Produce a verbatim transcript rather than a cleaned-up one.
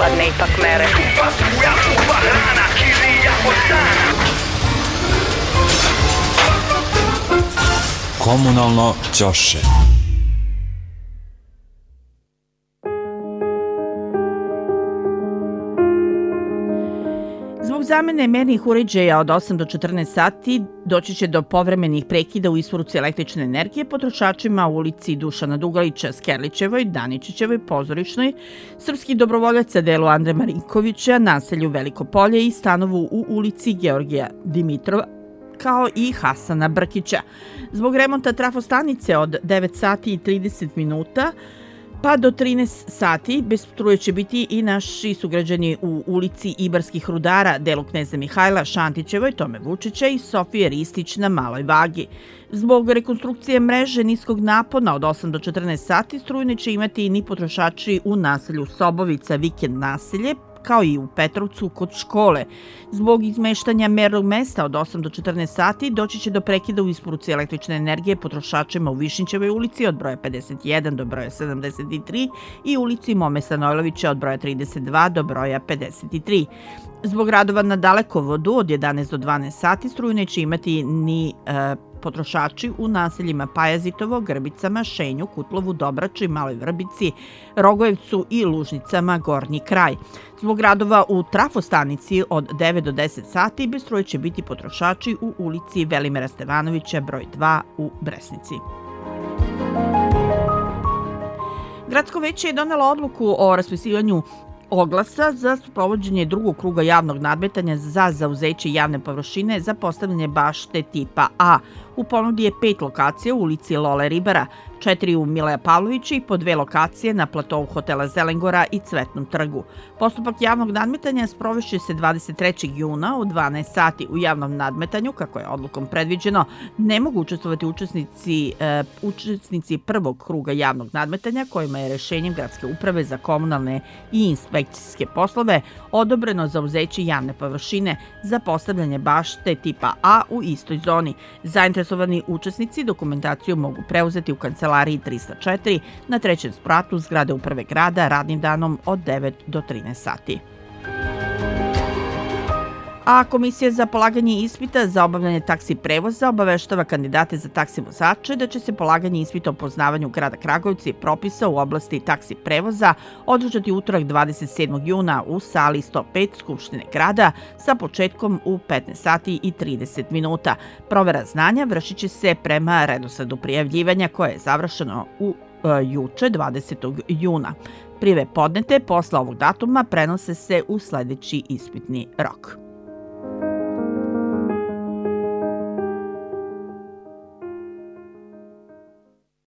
hladne ipak mere. Skupa struja, skupa hrana, kirija od dana. Komunalno ćoše. Zbog zamene mernih uređaja od osam do četrnaest sati doći će do povremenih prekida u isporuci električne energije potrošačima u ulici Dušana Dugalića, Skerlićevoj, Daničićevoj, Pozorišnoj, Srpski dobrovoljaca delu Andre Marinkovića, naselju Veliko Polje i stanovu u ulici Georgija Dimitrova, kao i Hasana Brkića. Zbog remonta trafostanice od devet sati i trideset minuta pa do trinaest sati bez struje će biti i naši sugrađani u ulici Ibarskih rudara, delu Kneza Mihajla, Šantićevoj, Tome Vučića i Sofije Ristić na Maloj Vagi. Zbog rekonstrukcije mreže niskog napona od osam do četrnaest sati struju neće imati ni potrošači u naselju Sobovica, vikend naselje, kao i u Petrovcu kod škole. Zbog izmeštanja mernog mesta od osam do četrnaest sati doći će do prekida u isporuci električne energije potrošačima u Višnjićevoj ulici od broja pedeset jedan do broja sedamdeset tri i ulici Mome Stanojlovića od broja trideset dva do broja pedeset tri. Zbog radova na dalekovodu od jedanaest do dvanaest sati struju neće imati ni e, potrošači u naseljima Pajazitovo, Grbicama, Šenju, Kutlovu, Dobrači, Maloj Vrbici, Rogojevcu i Lužnicama, Gornji kraj. Zbog radova u trafostanici od devet do deset sati bez struje će biti potrošači u ulici Velimira Stevanovića, broj dva u Bresnici. Gradsko veće je donelo odluku o raspisivanju oglasa za sprovođenje drugog kruga javnog nadmetanja za zauzeće javne površine za postavljanje bašte tipa A. U ponudi je pet lokacija u ulici Lole Ribara, četiri u Mileja Pavlovića i po dve lokacije na platovu hotela Zelengora i Cvetnom trgu. Postupak javnog nadmetanja sprovešće se dvadeset trećeg juna u dvanaest sati. U javnom nadmetanju, kako je odlukom predviđeno, ne mogu učestvovati učesnici, e, učesnici prvog kruga javnog nadmetanja kojima je rešenjem Gradske uprave za komunalne i inspekcijske poslove odobreno zauzeće javne površine za postavljanje bašte tipa A u istoj zoni. Zainteresovani učesnici dokumentaciju mogu preuzeti u kancelariji trista četiri na trećem spratu zgrade uprave grada radnim danom od devet do trinaest sati. A Komisija za polaganje ispita za obavljanje taksi prevoza obaveštava kandidate za taksi vozače da će se polaganje ispita o poznavanju grada Kragujevca i propisa u oblasti taksi prevoza održati utorak dvadeset sedmog juna u sali sto pet Skupštine grada sa početkom u petnaest sati i trideset minuta. Provera znanja vršit će se prema redosledu prijavljivanja koje je završeno u e, juče dvadesetog juna. Prijave podnete posle ovog datuma prenose se u sledeći ispitni rok.